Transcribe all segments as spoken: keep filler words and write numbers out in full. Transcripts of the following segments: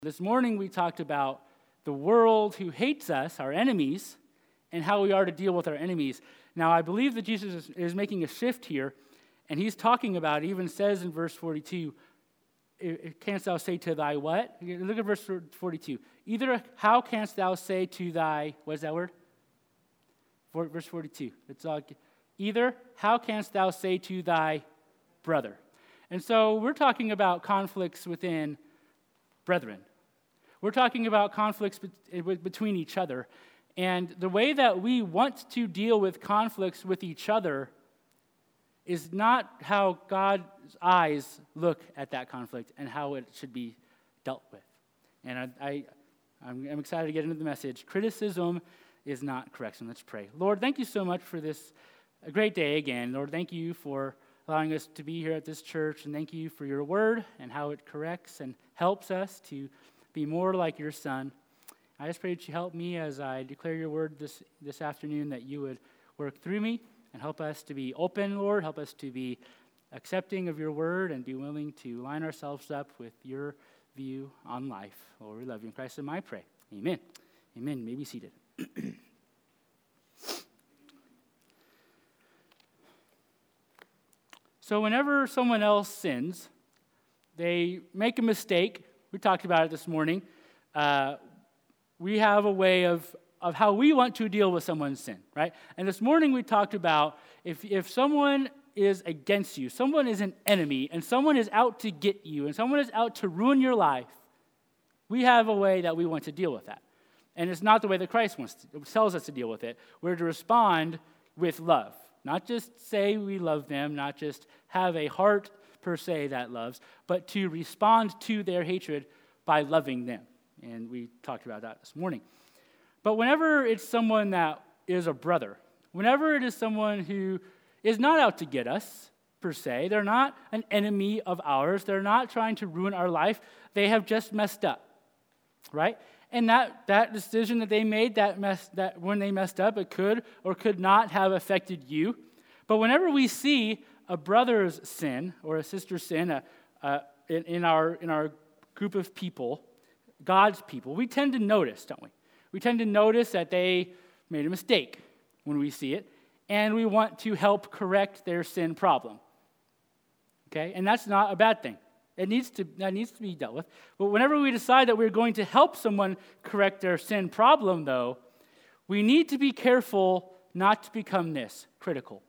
This morning we talked about the world who hates us, our enemies, and how we are to deal with our enemies. Now, I believe that Jesus is, is making a shift here, and he's talking about, even says in verse forty-two, canst thou say to thy what? Look at verse forty-two. Either how canst thou say to thy, what is that word? For, verse forty-two. It's all, either how canst thou say to thy brother? And so we're talking about conflicts within brethren. We're talking about conflicts be- between each other. And the way that we want to deal with conflicts with each other is not how God's eyes look at that conflict and how it should be dealt with. And I, I, I'm, I'm excited to get into the message. Criticism is not correction. Let's pray. Lord, thank you so much for this a great day again. Lord, thank you for allowing us to be here at this church, and thank you for your word and how it corrects and helps us to be more like your Son. I just pray that you help me as I declare your word this, this afternoon, that you would work through me and help us to be open, Lord. Help us to be accepting of your word and be willing to line ourselves up with your view on life. Lord, we love you in Christ's name I pray. Amen. Amen. You may be seated. So whenever someone else sins, they make a mistake. We talked about it this morning. Uh, we have a way of, of how we want to deal with someone's sin, right? And this morning we talked about if, if someone is against you, someone is an enemy, and someone is out to get you, and someone is out to ruin your life, we have a way that we want to deal with that. And it's not the way that Christ wants to, tells us to deal with it. We're to respond with love. Not just say we love them, not just have a heart per se that loves, but to respond to their hatred by loving them. And we talked about that this morning. But whenever it's someone that is a brother, whenever it is someone who is not out to get us per se, they're not an enemy of ours, they're not trying to ruin our life, they have just messed up, right? And that, that decision that they made, that mess, that when they messed up, it could or could not have affected you. But whenever we see a brother's sin or a sister's sin uh, uh, in, in our in our group of people, God's people, we tend to notice, don't we? We tend to notice that they made a mistake when we see it, and we want to help correct their sin problem. Okay, and that's not a bad thing. It needs to that needs to be dealt with. But whenever we decide that we're going to help someone correct their sin problem, though, we need to be careful not to become this, critical.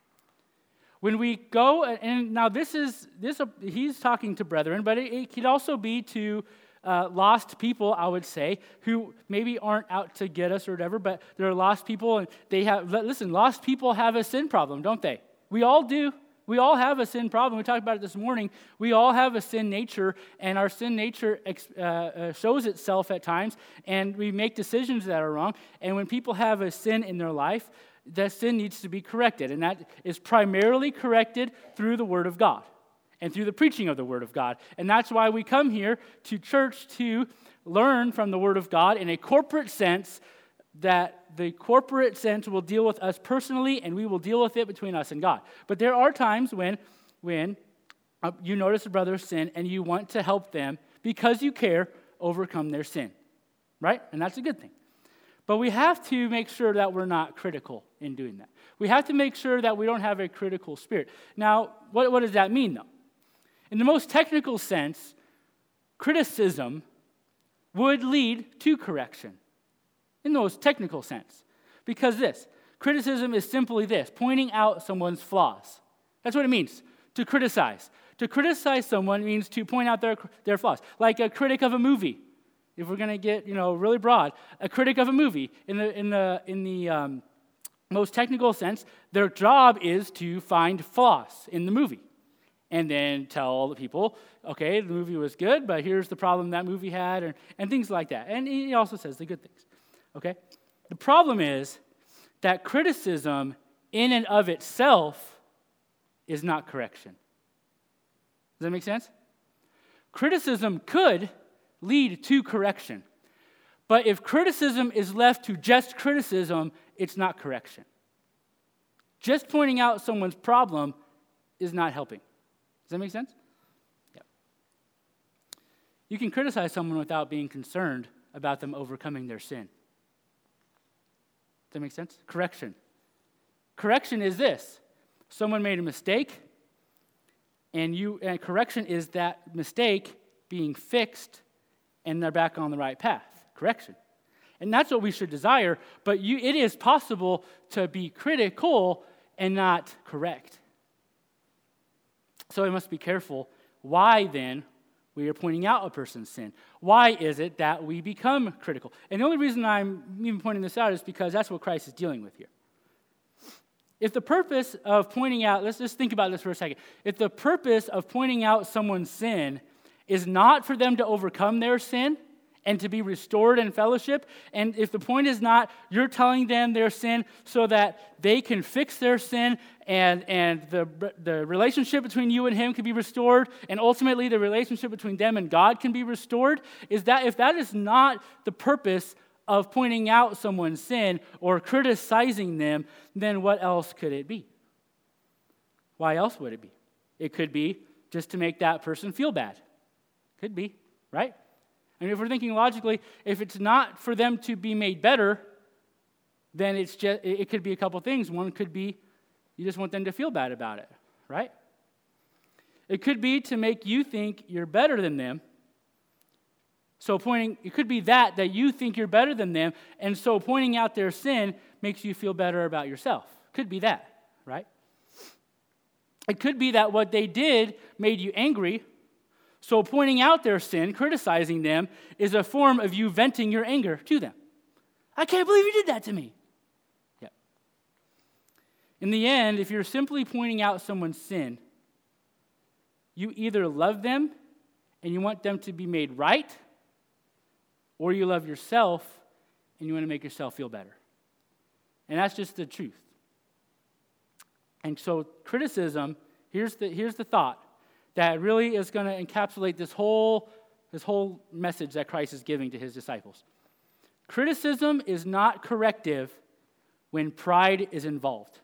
When we go, and now this is this he's talking to brethren, but it, it could also be to uh, lost people, I would say, who maybe aren't out to get us or whatever, but they're lost people, and they have, listen, lost people have a sin problem, don't they? We all do. We all have a sin problem. We talked about it this morning. We all have a sin nature, and our sin nature uh, uh, shows itself at times, and we make decisions that are wrong. And when people have a sin in their life, that sin needs to be corrected, and that is primarily corrected through the Word of God and through the preaching of the Word of God. And that's why we come here to church to learn from the Word of God in a corporate sense, that the corporate sense will deal with us personally, and we will deal with it between us and God. But there are times when, when uh, you notice a brother's sin and you want to help them because you care overcome their sin, right? And that's a good thing. But we have to make sure that we're not critical in doing that. We have to make sure that we don't have a critical spirit. Now, what, what does that mean, though? In the most technical sense, criticism would lead to correction. In the most technical sense. Because this, criticism is simply this, pointing out someone's flaws. That's what it means, to criticize. To criticize someone means to point out their, their flaws. Like a critic of a movie, if we're going to get, you know, really broad. A critic of a movie, in the in the, in the um, most technical sense, their job is to find flaws in the movie. And then tell the people, okay, the movie was good, but here's the problem that movie had, and, and things like that. And he also says the good things. Okay? The problem is that criticism in and of itself is not correction. Does that make sense? Criticism could lead to correction. But if criticism is left to just criticism, it's not correction. Just pointing out someone's problem is not helping. Does that make sense? Yeah. You can criticize someone without being concerned about them overcoming their sin. Does that make sense? Correction. Correction is this. Someone made a mistake, and you and correction is that mistake being fixed, and they're back on the right path. Correction. And that's what we should desire, but you, it is possible to be critical and not correct. So we must be careful. Why, then, we are pointing out a person's sin? Why is it that we become critical? And the only reason I'm even pointing this out is because that's what Christ is dealing with here. If the purpose of pointing out, let's just think about this for a second. If the purpose of pointing out someone's sin is not for them to overcome their sin and to be restored in fellowship, and if the point is not you're telling them their sin so that they can fix their sin and, and the, the relationship between you and him can be restored, and ultimately the relationship between them and God can be restored, is that if that is not the purpose of pointing out someone's sin or criticizing them, then what else could it be? Why else would it be? It could be just to make that person feel bad. Could be, right? I mean, if we're thinking logically, if it's not for them to be made better, then it's just it could be a couple things. One could be you just want them to feel bad about it, right? It could be to make you think you're better than them. So pointing, it could be that, that you think you're better than them, and so pointing out their sin makes you feel better about yourself. Could be that, right? It could be that what they did made you angry, so pointing out their sin, criticizing them, is a form of you venting your anger to them. I can't believe you did that to me. Yeah. In the end, if you're simply pointing out someone's sin, you either love them and you want them to be made right, or you love yourself and you want to make yourself feel better. And that's just the truth. And so criticism, here's the, here's the thought that really is going to encapsulate this whole, this whole message that Christ is giving to his disciples. Criticism is not corrective when pride is involved.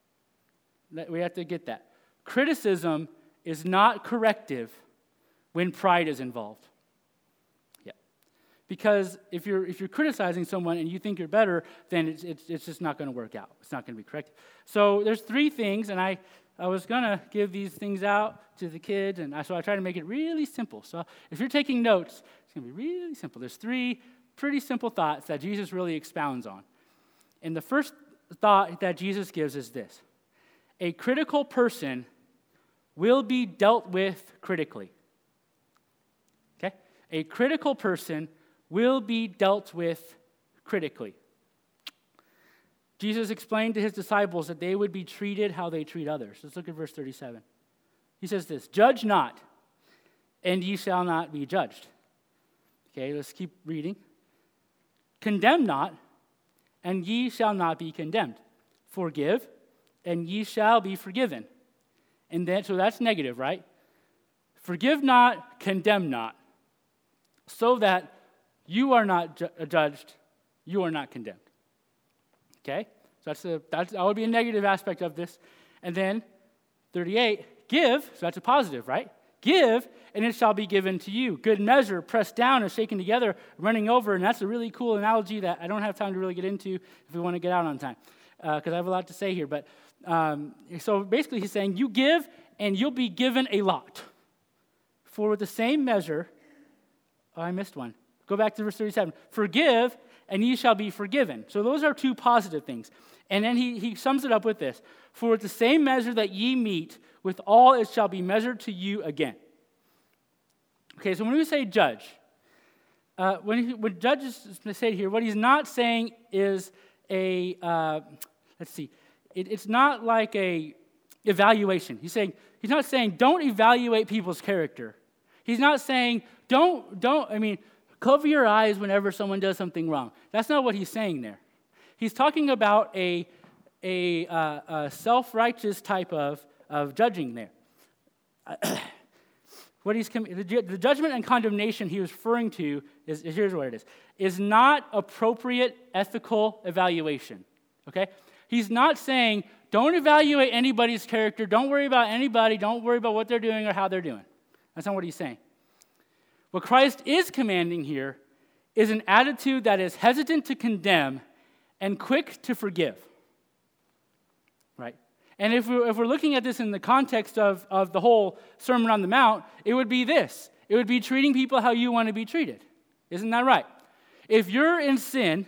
We have to get that. Criticism is not corrective when pride is involved. Because if you're if you're criticizing someone and you think you're better, then it's it's, it's just not going to work out. It's not going to be correct. So there's three things, and I, I was going to give these things out to the kids, and I, so I try to make it really simple. So if you're taking notes, it's going to be really simple. There's three pretty simple thoughts that Jesus really expounds on. And the first thought that Jesus gives is this. A critical person will be dealt with critically. Okay? A critical person will be dealt with critically. Jesus explained to his disciples that they would be treated how they treat others. Let's look at verse thirty-seven. He says this, judge not, and ye shall not be judged. Okay, let's keep reading. Condemn not, and ye shall not be condemned. Forgive, and ye shall be forgiven. And then, so that's negative, right? Forgive not, condemn not, so that you are not ju- judged, you are not condemned. Okay? So that's a, that's, that would be a negative aspect of this. And then, thirty-eight, give, so that's a positive, right? Give, and it shall be given to you. Good measure, pressed down and shaken together, running over. And that's a really cool analogy that I don't have time to really get into if we want to get out on time, because uh, I have a lot to say here. But um, so basically he's saying, you give, and you'll be given a lot. For with the same measure, oh, I missed one. Go back to verse thirty-seven. Forgive, and ye shall be forgiven. So those are two positive things. And then he, he sums it up with this. For with the same measure that ye meet, with all it shall be measured to you again. Okay, so when we say judge, uh, when, he, when judges say here, what he's not saying is a, uh, let's see, it, it's not like a evaluation. He's saying, he's not saying don't evaluate people's character. He's not saying don't, don't, I mean, cover your eyes whenever someone does something wrong. That's not what he's saying there. He's talking about a, a, uh, a self-righteous type of, of judging there. What he's the, the judgment and condemnation he was referring to is, is here's what it is, is not appropriate ethical evaluation. Okay? He's not saying don't evaluate anybody's character, don't worry about anybody, don't worry about what they're doing or how they're doing. That's not what he's saying. What Christ is commanding here is an attitude that is hesitant to condemn and quick to forgive. Right? And if we're, if we're looking at this in the context of, of the whole Sermon on the Mount, it would be this. It would be treating people how you want to be treated. Isn't that right? If you're in sin,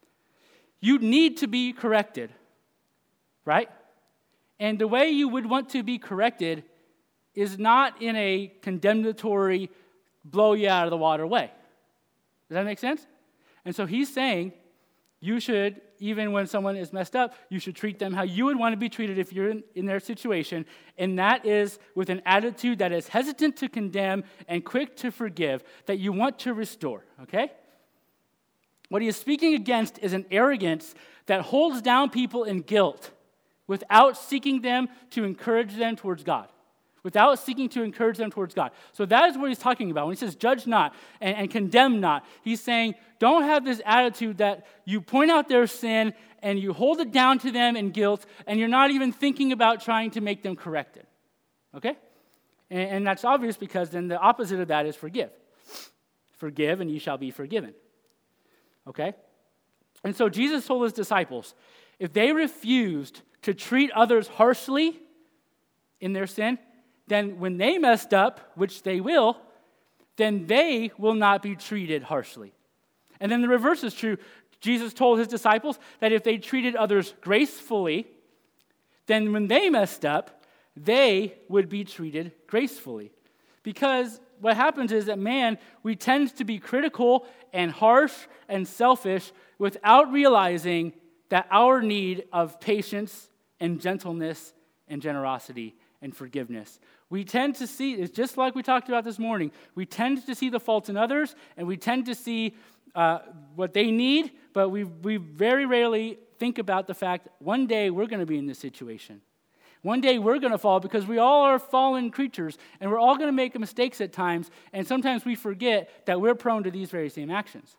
you need to be corrected. Right? And the way you would want to be corrected is not in a condemnatory, blow you out of the water way. Does that make sense? And so he's saying you should, even when someone is messed up, you should treat them how you would want to be treated if you're in, in their situation. And that is with an attitude that is hesitant to condemn and quick to forgive, that you want to restore, okay? What he is speaking against is an arrogance that holds down people in guilt without seeking them to encourage them towards God. Without seeking to encourage them towards God. So that is what he's talking about. When he says, judge not and, and condemn not, he's saying, don't have this attitude that you point out their sin and you hold it down to them in guilt, and you're not even thinking about trying to make them correct it. Okay? And, and that's obvious because then the opposite of that is forgive. Forgive and you shall be forgiven. Okay? And so Jesus told his disciples, if they refused to treat others harshly in their sin, then when they messed up, which they will, then they will not be treated harshly. And then the reverse is true. Jesus told his disciples that if they treated others gracefully, then when they messed up, they would be treated gracefully. Because what happens is that, man, we tend to be critical and harsh and selfish without realizing that our need of patience and gentleness and generosity and forgiveness. We tend to see, it's just like we talked about this morning, we tend to see the faults in others, and we tend to see uh, what they need, but we we very rarely think about the fact one day we're going to be in this situation. One day we're going to fall because we all are fallen creatures, and we're all going to make mistakes at times, and sometimes we forget that we're prone to these very same actions.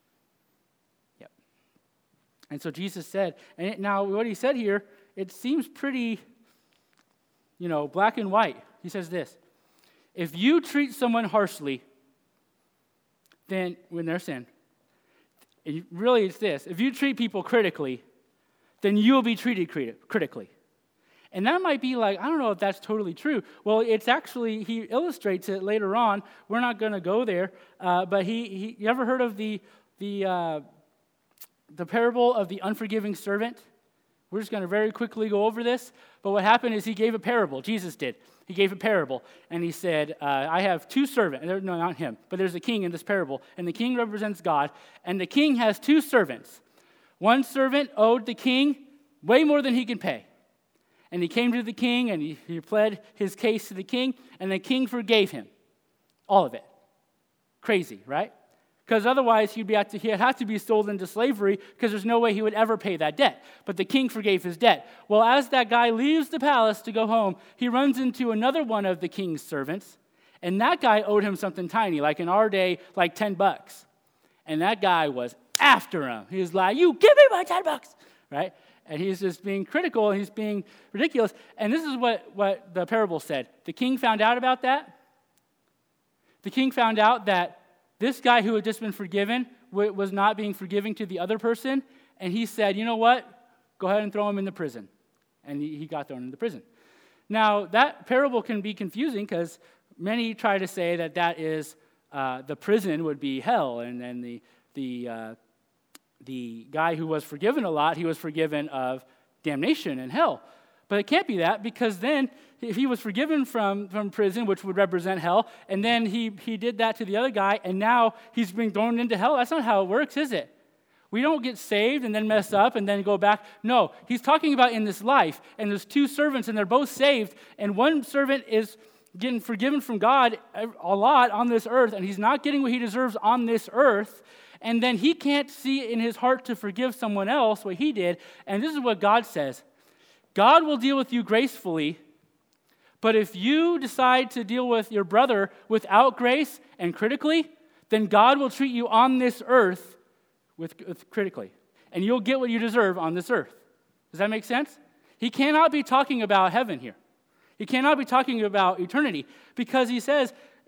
Yep. And so Jesus said, and it, now what he said here, it seems pretty, you know, black and white. He says this, if you treat someone harshly, then when they're sin, and really it's this, if you treat people critically, then you'll be treated crit- critically. And that might be like, I don't know if that's totally true. Well, it's actually, he illustrates it later on. We're not going to go there, uh, but he, he, you ever heard of the, the, uh, the parable of the unforgiving servant? We're just going to very quickly go over this. But what happened is he gave a parable. Jesus did. He gave a parable. And he said, uh, I have two servants. No, not him. But there's a king in this parable. And the king represents God. And the king has two servants. One servant owed the king way more than he could pay. And he came to the king and he, he pled his case to the king. And the king forgave him. All of it. Crazy, right? Because otherwise he'd, be at to, he'd have to be sold into slavery because there's no way he would ever pay that debt. But the king forgave his debt. Well, as that guy leaves the palace to go home, he runs into another one of the king's servants. And that guy owed him something tiny, like in our day, like ten bucks. And that guy was after him. He was like, you give me my ten bucks, right? And he's just being critical, and he's being ridiculous. And this is what, what the parable said. The king found out about that. The king found out that this guy who had just been forgiven was not being forgiving to the other person, and he said, you know what? Go ahead and throw him in the prison. And he got thrown into prison. Now, that parable can be confusing because many try to say that that is, uh, the prison would be hell, and then the, the, uh, the guy who was forgiven a lot, he was forgiven of damnation and hell. But it can't be that, because then if he was forgiven from, from prison, which would represent hell, and then he, he did that to the other guy, and now he's being thrown into hell, that's not how it works, is it? We don't get saved and then mess up and then go back. No, he's talking about in this life, and there's two servants, and they're both saved, and one servant is getting forgiven from God a lot on this earth, and he's not getting what he deserves on this earth, and then he can't see in his heart to forgive someone else what he did, and this is what God says. God will deal with you gracefully, but if you decide to deal with your brother without grace and critically, then God will treat you on this earth with, with critically, and you'll get what you deserve on this earth. Does that make sense? He cannot be talking about heaven here. He cannot be talking about eternity, because he says,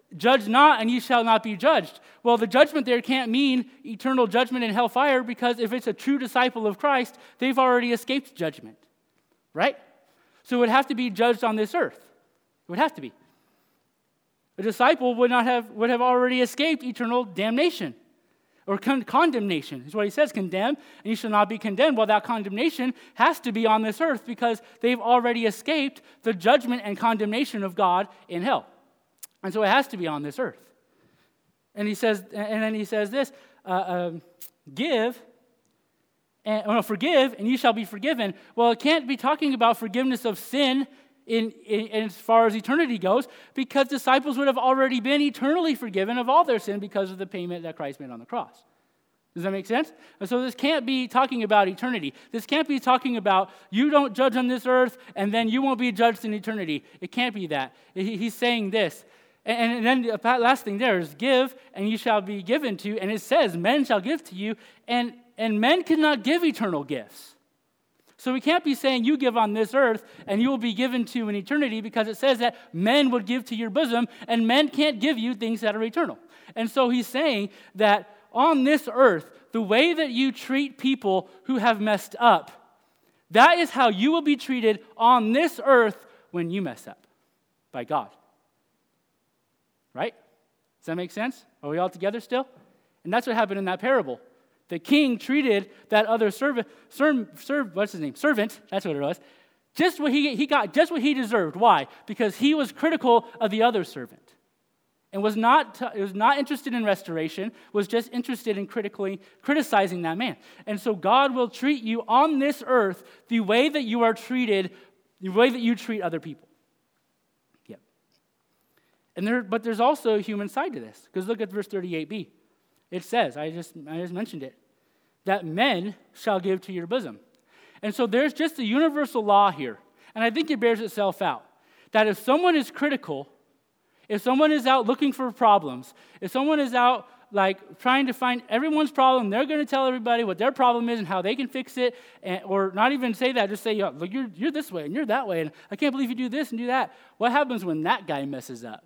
judge not, and ye shall not be judged. Well, the judgment there can't mean eternal judgment in hellfire, because if it's a true disciple of Christ, they've already escaped judgment, right? So it would have to be judged on this earth. It would have to be. A disciple would not have would have already escaped eternal damnation, or con- condemnation. Is what he says, condemn, and you shall not be condemned. Well, that condemnation has to be on this earth, because they've already escaped the judgment and condemnation of God in hell. And so it has to be on this earth. And he says, and then he says this, uh, um, give, and, oh no, forgive, and you shall be forgiven. Well, it can't be talking about forgiveness of sin in, in, in as far as eternity goes, because disciples would have already been eternally forgiven of all their sin because of the payment that Christ made on the cross. Does that make sense? And so this can't be talking about eternity. This can't be talking about you don't judge on this earth and then you won't be judged in eternity. It can't be that. He's saying this. And then the last thing there is give, and you shall be given to. And it says, men shall give to you, and, and men cannot give eternal gifts. So we can't be saying you give on this earth, and you will be given to in eternity, because it says that men would give to your bosom, and men can't give you things that are eternal. And so he's saying that on this earth, the way that you treat people who have messed up, that is how you will be treated on this earth when you mess up by God. Right? Does that make sense? Are we all together still? And that's what happened in that parable. The king treated that other servant, serv, serv, what's his name? Servant, that's what it was, just what he, he got, just what he deserved. Why? Because he was critical of the other servant and was not, was not interested in restoration, was just interested in critically criticizing that man. And so God will treat you on this earth the way that you are treated, the way that you treat other people. And there, but there's also a human side to this, because look at verse thirty-eight b. It says, I just I just mentioned it, that men shall give to your bosom. And so there's just a universal law here, and I think it bears itself out, that if someone is critical, if someone is out looking for problems, if someone is out like trying to find everyone's problem, they're going to tell everybody what their problem is and how they can fix it, and, or not even say that, just say, Yo, look, you're, you're this way and you're that way, and I can't believe you do this and do that. What happens when that guy messes up?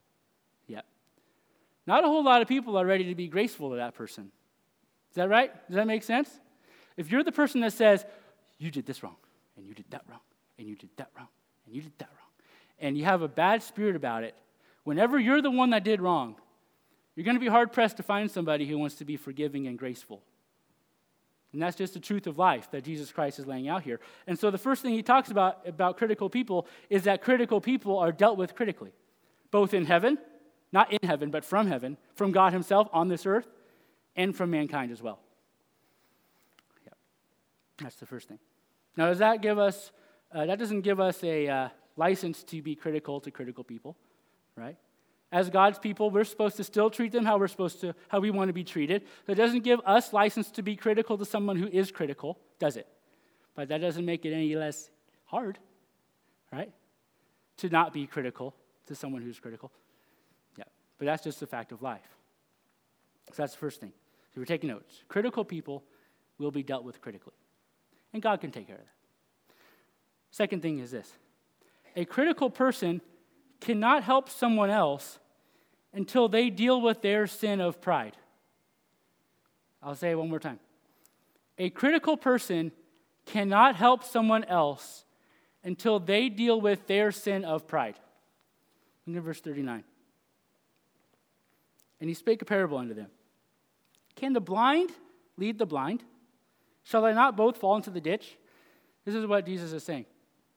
Not a whole lot of people are ready to be graceful to that person. Is that right? Does that make sense? If you're the person that says, you did this wrong, and you did that wrong, and you did that wrong, and you did that wrong, and you have a bad spirit about it, whenever you're the one that did wrong, you're going to be hard-pressed to find somebody who wants to be forgiving and graceful. And that's just the truth of life that Jesus Christ is laying out here. And so the first thing he talks about, about critical people, is that critical people are dealt with critically, both in heaven, not in heaven, but from heaven, from God himself on this earth, and from mankind as well. Yeah. That's the first thing. Now, does that give us, uh, that doesn't give us a uh, license to be critical to critical people, right? As God's people, we're supposed to still treat them how we're supposed to, how we want to be treated. So it doesn't give us license to be critical to someone who is critical, does it? But that doesn't make it any less hard, right? To not be critical to someone who's critical. But that's just a fact of life. So that's the first thing. So we're taking notes. Critical people will be dealt with critically. And God can take care of that. Second thing is this. A critical person cannot help someone else until they deal with their sin of pride. I'll say it one more time. A critical person cannot help someone else until they deal with their sin of pride. Look at verse thirty-nine. And he spake a parable unto them. Can the blind lead the blind? Shall they not both fall into the ditch? This is what Jesus is saying.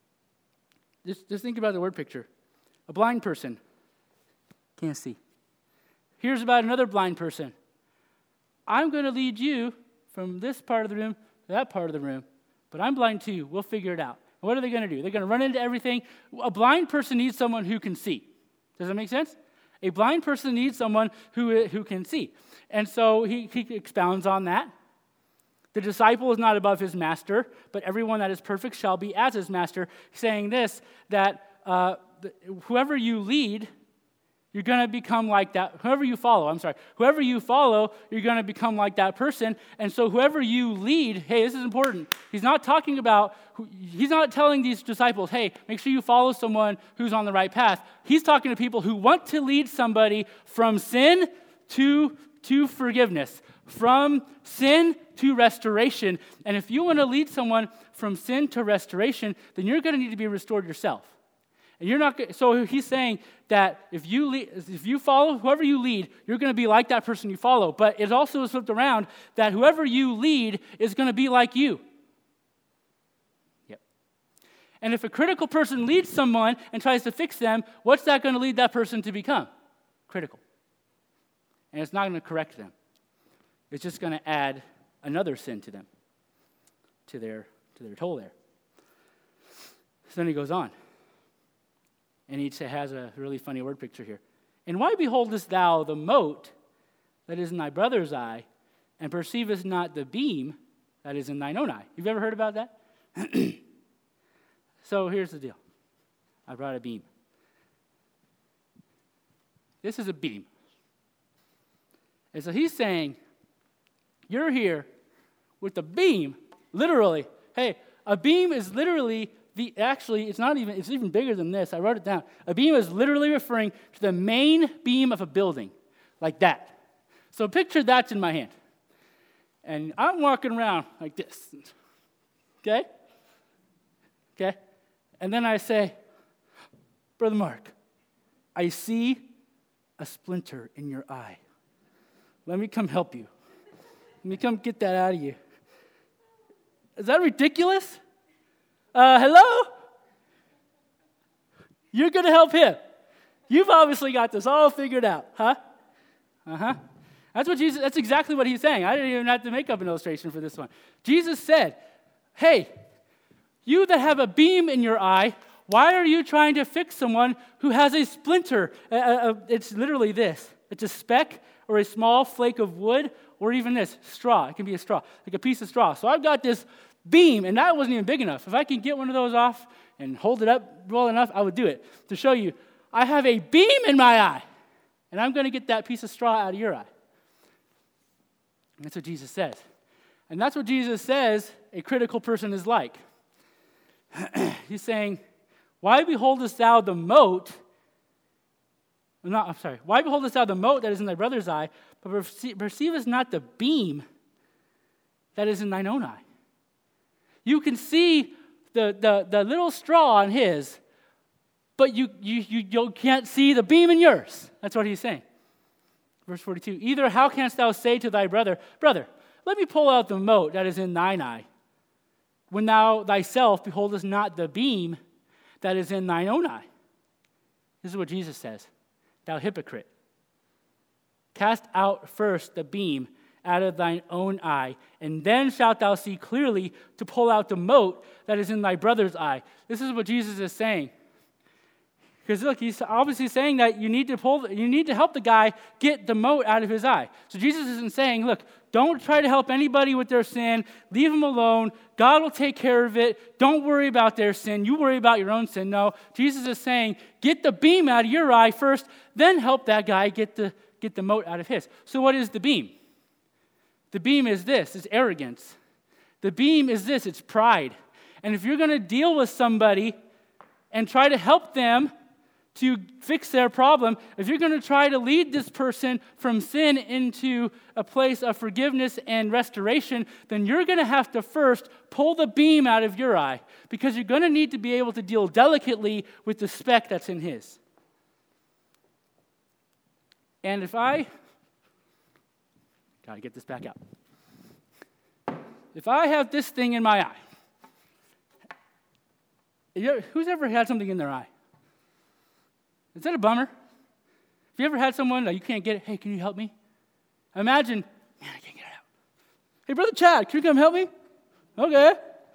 Just, just think about the word picture. A blind person can't see. Here's about another blind person. I'm going to lead you from this part of the room to that part of the room, but I'm blind too. We'll figure it out. What are they going to do? They're going to run into everything. A blind person needs someone who can see. Does that make sense? A blind person needs someone who, who can see. And so he, he expounds on that. The disciple is not above his master, but everyone that is perfect shall be as his master, saying this, that uh, whoever you lead you're going to become like that. Whoever you follow, I'm sorry, whoever you follow, you're going to become like that person. And so whoever you lead, hey, this is important. He's not talking about, he's not telling these disciples, hey, make sure you follow someone who's on the right path. He's talking to people who want to lead somebody from sin to, to forgiveness, from sin to restoration. And if you want to lead someone from sin to restoration, then you're going to need to be restored yourself. And you're not. So he's saying that if you lead, if you follow whoever you lead, you're going to be like that person you follow. But it also is flipped around that whoever you lead is going to be like you. Yep. And if a critical person leads someone and tries to fix them, what's that going to lead that person to become? Critical. And it's not going to correct them. It's just going to add another sin to them, to their to their toll there. So then he goes on. And he has a really funny word picture here. And why beholdest thou the mote that is in thy brother's eye, and perceivest not the beam that is in thine own eye? You've ever heard about that? So here's the deal. I brought a beam. This is a beam. And so he's saying, you're here with the beam, literally. Hey, a beam is literally the, actually, it's not even, it's even bigger than this. I wrote it down. A beam is literally referring to the main beam of a building, like that. So picture that's in my hand. And I'm walking around like this. Okay? Okay? And then I say, Brother Mark, I see a splinter in your eye. Let me come help you. Let me come get that out of you. Is that ridiculous? Uh, hello? You're going to help him. You've obviously got this all figured out, huh? Uh-huh. That's what Jesus, that's exactly what he's saying. I didn't even have to make up an illustration for this one. Jesus said, hey, you that have a beam in your eye, why are you trying to fix someone who has a splinter? Uh, uh, it's literally this. It's a speck or a small flake of wood or even this, straw. It can be a straw, like a piece of straw. So I've got this beam, and that wasn't even big enough. If I could get one of those off and hold it up well enough, I would do it to show you I have a beam in my eye, and I'm going to get that piece of straw out of your eye. And that's what Jesus says. And that's what Jesus says a critical person is like. He's saying, why beholdest thou the mote, not, I'm sorry, why beholdest thou the mote that is in thy brother's eye, but perce- perceivest not the beam that is in thine own eye? You can see the, the, the little straw on his, but you, you, you, you can't see the beam in yours. That's what he's saying. Verse forty-two, either how canst thou say to thy brother, brother, let me pull out the mote that is in thine eye, when thou thyself beholdest not the beam that is in thine own eye? This is what Jesus says. Thou hypocrite, cast out first the beam out of thine own eye, and then shalt thou see clearly to pull out the mote that is in thy brother's eye. This is what Jesus is saying. Because look, he's obviously saying that you need to pull, you need to help the guy get the mote out of his eye. So Jesus isn't saying, look, don't try to help anybody with their sin. Leave them alone. God will take care of it. Don't worry about their sin. You worry about your own sin. No, Jesus is saying, get the beam out of your eye first, then help that guy get the, get the mote out of his. So what is the beam? The beam is this, it's arrogance. The beam is this, it's pride. And if you're going to deal with somebody and try to help them to fix their problem, if you're going to try to lead this person from sin into a place of forgiveness and restoration, then you're going to have to first pull the beam out of your eye, because you're going to need to be able to deal delicately with the speck that's in his. And if I... Got to get this back out. If I have this thing in my eye, who's ever had something in their eye? Is that a bummer? Have you ever had someone that you can't get it? Hey, can you help me? Imagine, man, I can't get it out. Hey, Brother Chad, can you come help me? Okay.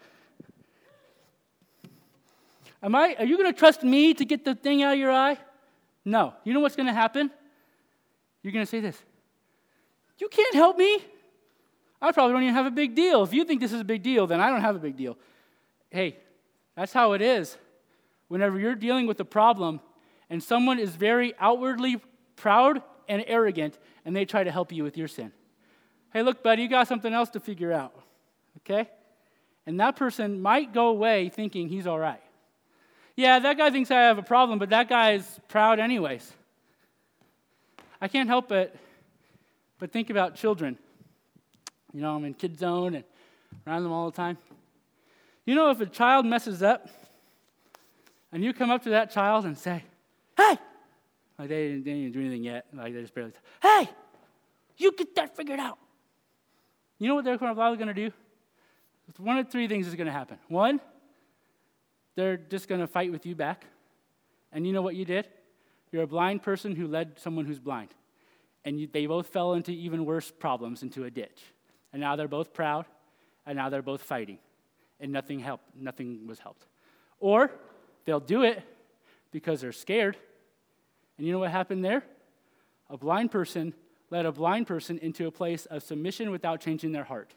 Am I? Are you going to trust me to get the thing out of your eye? No. You know what's going to happen? You're going to say this. You can't help me. I probably don't even have a big deal. If you think this is a big deal, then I don't have a big deal. Hey, that's how it is. Whenever you're dealing with a problem and someone is very outwardly proud and arrogant, and they try to help you with your sin. Hey, look, buddy, you got something else to figure out, okay? And that person might go away thinking he's all right. Yeah, that guy thinks I have a problem, but that guy is proud anyways. I can't help but, but think about children. You know, I'm in Kid Zone and around them all the time. You know, if a child messes up, and you come up to that child and say, hey, like they didn't, they didn't do anything yet, like they just barely, hey, you get that figured out. You know what they're probably going to do? One of three things is going to happen. One, they're just going to fight with you back. And you know what you did? You're a blind person who led someone who's blind. And you, they both fell into even worse problems, into a ditch. And now they're both proud, and now they're both fighting. And nothing helped. Nothing was helped. Or they'll do it because they're scared. And you know what happened there? A blind person led a blind person into a place of submission without changing their heart.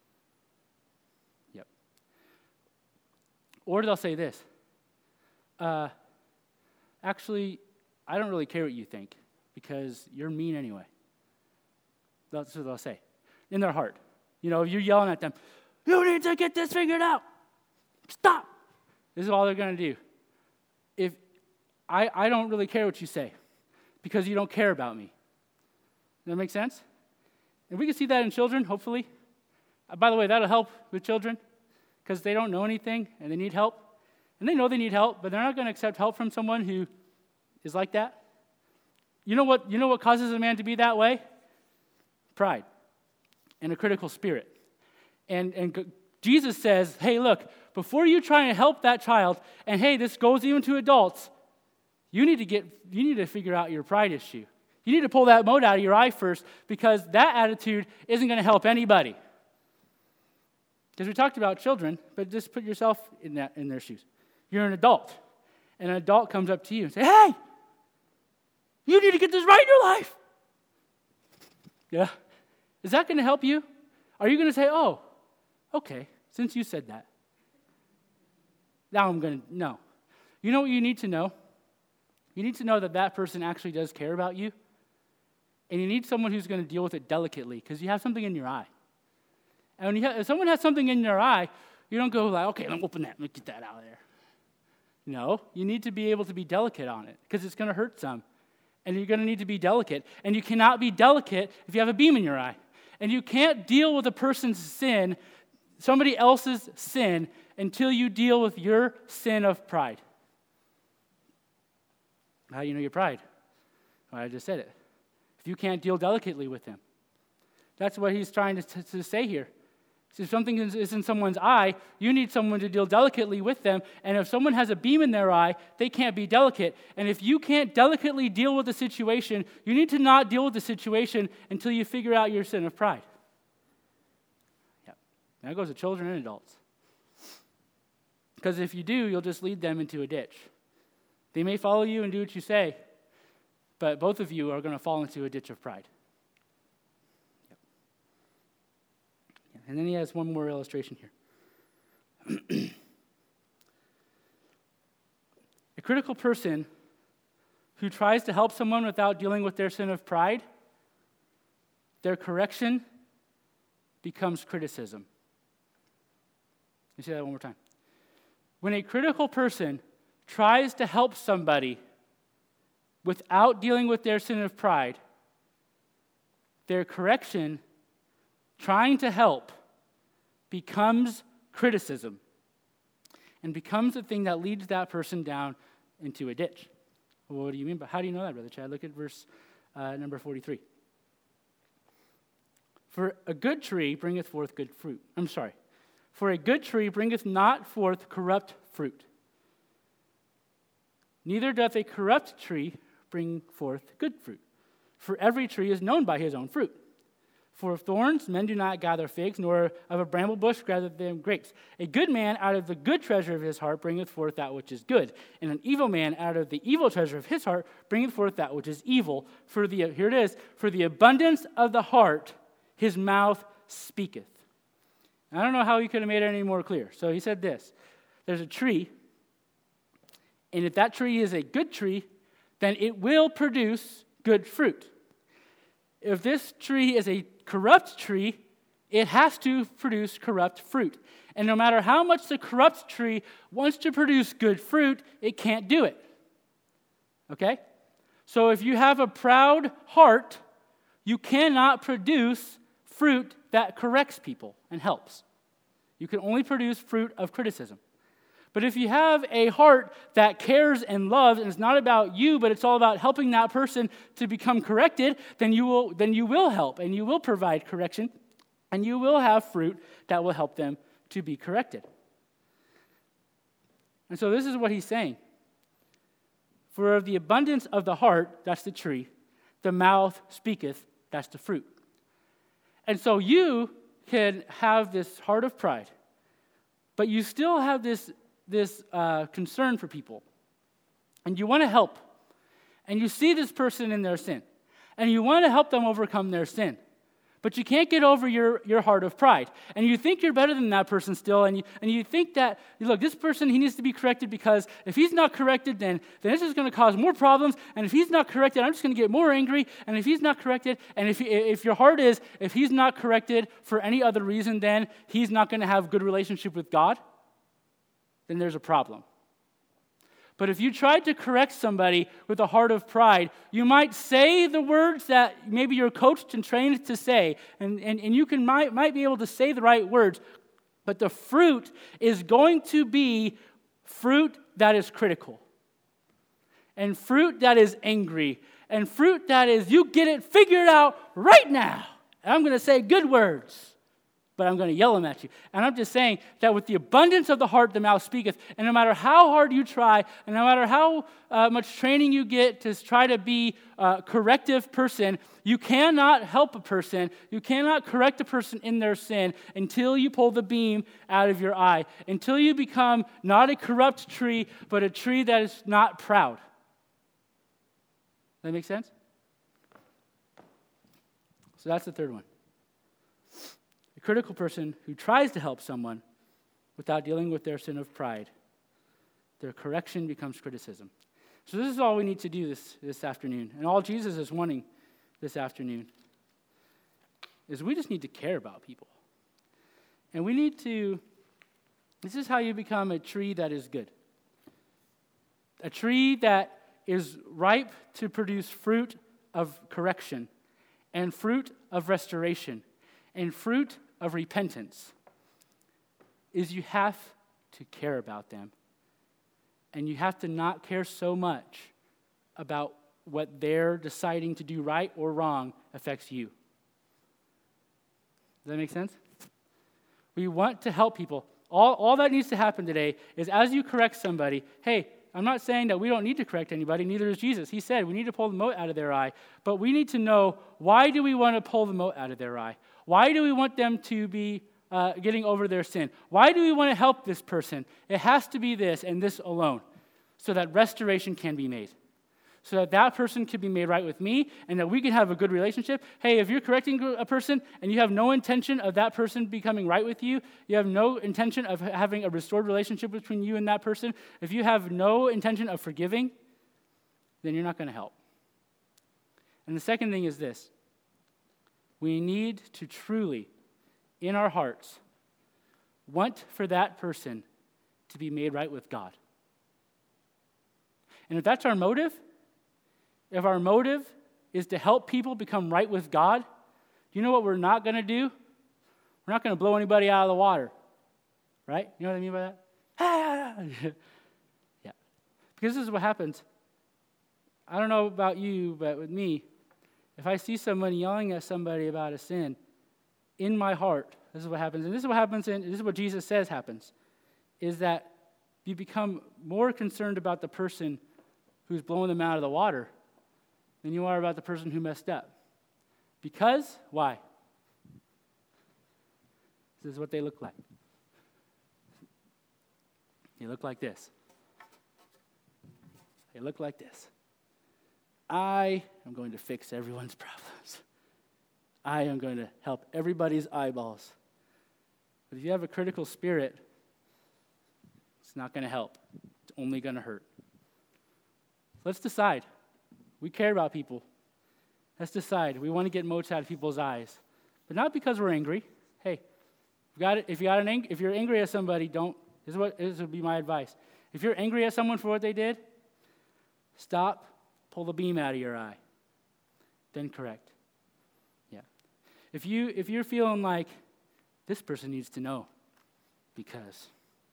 Yep. Or they'll say this, uh, actually, I don't really care what you think because you're mean anyway. That's what they'll say in their heart. You know, if you're yelling at them, you need to get this figured out. Stop. This is all they're going to do. If I, I don't really care what you say because you don't care about me. Does that make sense? And we can see that in children, hopefully. Uh, by the way, that'll help with children because they don't know anything and they need help. And they know they need help, but they're not going to accept help from someone who is like that. You know what, you know what causes a man to be that way? Pride and a critical spirit. And, and Jesus says, hey, look, before you try and help that child, and hey, this goes even to adults, you need to get, you need to figure out your pride issue. You need to pull that mote out of your eye first because that attitude isn't going to help anybody. Because we talked about children, but just put yourself in that in their shoes. You're an adult, and an adult comes up to you and says, hey, you need to get this right in your life. Yeah. Is that going to help you? Are you going to say, oh, okay, since you said that, now I'm going to, no. You know what you need to know? You need to know that that person actually does care about you. And you need someone who's going to deal with it delicately because you have something in your eye. And when you have, if someone has something in your eye, you don't go like, okay, let me open that, let me get that out of there. No, you need to be able to be delicate on it because it's going to hurt some. And you're going to need to be delicate. And you cannot be delicate if you have a beam in your eye. And you can't deal with a person's sin, somebody else's sin, until you deal with your sin of pride. How do you know your pride? Well, I just said it. If you can't deal delicately with him. That's what he's trying to, to, to say here. If something is, is in someone's eye, you need someone to deal delicately with them. And if someone has a beam in their eye, they can't be delicate. And if you can't delicately deal with the situation, you need to not deal with the situation until you figure out your sin of pride. Yeah. That goes to children and adults. Because if you do, you'll just lead them into a ditch. They may follow you and do what you say, but both of you are going to fall into a ditch of pride. Yep. Yeah. And then he has one more illustration here. A critical person who tries to help someone without dealing with their sin of pride, their correction becomes criticism. Let me say that one more time. When a critical person tries to help somebody without dealing with their sin of pride, their correction, trying to help, becomes criticism and becomes the thing that leads that person down into a ditch. Well, what do you mean? But how do you know that, Brother Chad? Look at verse uh, number forty-three. For a good tree bringeth forth good fruit. I'm sorry. For a good tree bringeth not forth corrupt fruit. Neither doth a corrupt tree bring forth good fruit. For every tree is known by his own fruit. For of thorns men do not gather figs, nor of a bramble bush gather them grapes. A good man out of the good treasure of his heart bringeth forth that which is good, and an evil man out of the evil treasure of his heart bringeth forth that which is evil. For the here it is, for the abundance of the heart his mouth speaketh. I don't know how he could have made it any more clear. So he said this. There's a tree, and if that tree is a good tree, then it will produce good fruit. If this tree is a corrupt tree, it has to produce corrupt fruit. And no matter how much the corrupt tree wants to produce good fruit, it can't do it. Okay? So if you have a proud heart, you cannot produce fruit that corrects people and helps. You can only produce fruit of criticism. But if you have a heart that cares and loves, and it's not about you, but it's all about helping that person to become corrected, then you will, then you will help, and you will provide correction, and you will have fruit that will help them to be corrected. And so this is what he's saying. For of the abundance of the heart, that's the tree, the mouth speaketh, that's the fruit. And so you can have this heart of pride, but you still have this, this uh, concern for people. And you want to help. And you see this person in their sin. And you want to help them overcome their sin. But you can't get over your, your heart of pride. And you think you're better than that person still, and you, and you think that, look, this person, he needs to be corrected because if he's not corrected, then, then this is going to cause more problems, and if he's not corrected, I'm just going to get more angry, and if he's not corrected, and if, if your heart is, if he's not corrected for any other reason, then he's not going to have a good relationship with God, then there's a problem. But if you tried to correct somebody with a heart of pride, you might say the words that maybe you're coached and trained to say, and, and, and you can might, might be able to say the right words, but the fruit is going to be fruit that is critical, and fruit that is angry, and fruit that is, you get it figured out right now. And I'm going to say good words, but I'm going to yell them at you. And I'm just saying that with the abundance of the heart, the mouth speaketh. And no matter how hard you try, and no matter how uh, much training you get to try to be a corrective person, you cannot help a person, you cannot correct a person in their sin until you pull the beam out of your eye, until you become not a corrupt tree, but a tree that is not proud. Does that make sense? So that's the third one. Critical person who tries to help someone without dealing with their sin of pride, their correction becomes criticism. So this is all we need to do this, this afternoon. And all Jesus is wanting this afternoon is we just need to care about people. And we need to, this is how you become a tree that is good. A tree that is ripe to produce fruit of correction and fruit of restoration and fruit of repentance, is you have to care about them. And you have to not care so much about what they're deciding to do right or wrong affects you. Does that make sense? We want to help people. All, all that needs to happen today is as you correct somebody, hey, I'm not saying that we don't need to correct anybody, neither is Jesus. He said we need to pull the mote out of their eye, but we need to know, why do we want to pull the mote out of their eye? Why do we want them to be uh, getting over their sin? Why do we want to help this person? It has to be this and this alone, so that restoration can be made, so that that person can be made right with me, and that we can have a good relationship. Hey, if you're correcting a person and you have no intention of that person becoming right with you, you have no intention of having a restored relationship between you and that person, if you have no intention of forgiving, then you're not going to help. And the second thing is this. We need to truly, in our hearts, want for that person to be made right with God. And if that's our motive, if our motive is to help people become right with God, do you know what we're not going to do? We're not going to blow anybody out of the water, right? You know what I mean by that? Yeah. Because this is what happens. I don't know about you, but with me, if I see someone yelling at somebody about a sin, in my heart, this is what happens, and this is what happens, and this is what Jesus says happens, is that you become more concerned about the person who's blowing them out of the water than you are about the person who messed up. Because, why? This is what they look like. They look like this. They look like this. I am going to fix everyone's problems. I am going to help everybody's eyeballs. But if you have a critical spirit, it's not going to help. It's only going to hurt. Let's decide. We care about people. Let's decide. We want to get motes out of people's eyes. But not because we're angry. Hey, if you got it, if you got an ang- if you're angry at somebody, don't, this is what this would be my advice. If you're angry at someone for what they did, stop, pull the beam out of your eye. Then correct. Yeah. If you if you're feeling like this person needs to know because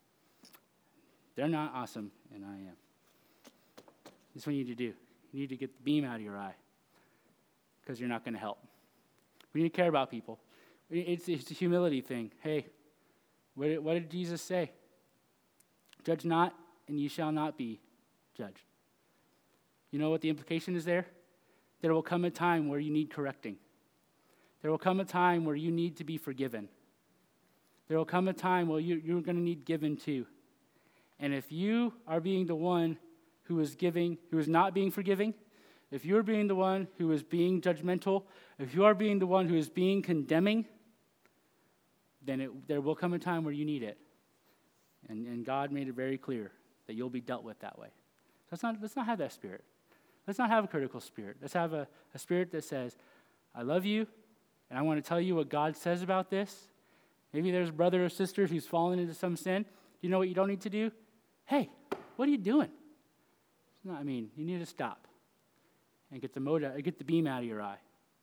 they're not awesome and I am. This is what you need to do. You need to get the beam out of your eye because you're not going to help. We need to care about people. It's, it's a humility thing. Hey, what did, what did Jesus say? Judge not, and you shall not be judged. You know what the implication is there? There will come a time where you need correcting. There will come a time where you need to be forgiven. There will come a time where you, you're going to need given to. And if you are being the one who is giving, who is not being forgiving, if you're being the one who is being judgmental, if you are being the one who is being condemning, then it, there will come a time where you need it. And, and God made it very clear that you'll be dealt with that way. Let's not, let's not have that spirit. Let's not have a critical spirit. Let's have a, a spirit that says, I love you, and I want to tell you what God says about this. Maybe there's a brother or sister who's fallen into some sin. You know what you don't need to do? Hey, what are you doing? It's not, I mean, you need to stop and get the mote out, get the beam out of your eye.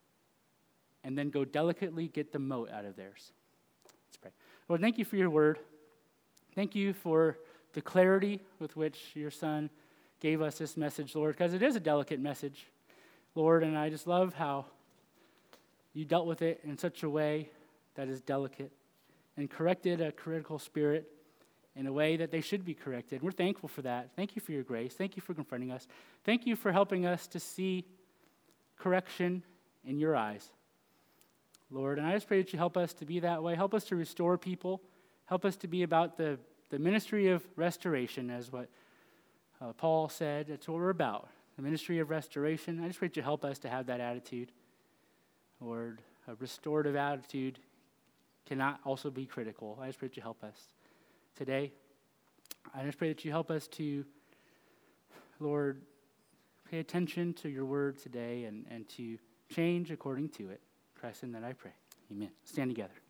And then go delicately get the mote out of theirs. Let's pray. Lord, thank you for your word. Thank you for the clarity with which your son gave us this message, Lord, because it is a delicate message, Lord, and I just love how you dealt with it in such a way that is delicate and corrected a critical spirit in a way that they should be corrected. We're thankful for that. Thank you for your grace. Thank you for confronting us. Thank you for helping us to see correction in your eyes, Lord. And I just pray that you help us to be that way. Help us to restore people. Help us to be about the, the ministry of restoration, as what uh, Paul said. That's what we're about, the ministry of restoration. I just pray that you help us to have that attitude. Lord, a restorative attitude cannot also be critical. I just pray that you help us today. I just pray that you help us to, Lord, pay attention to your word today and, and to change according to it. In Christ's name that I pray. Amen. Stand together.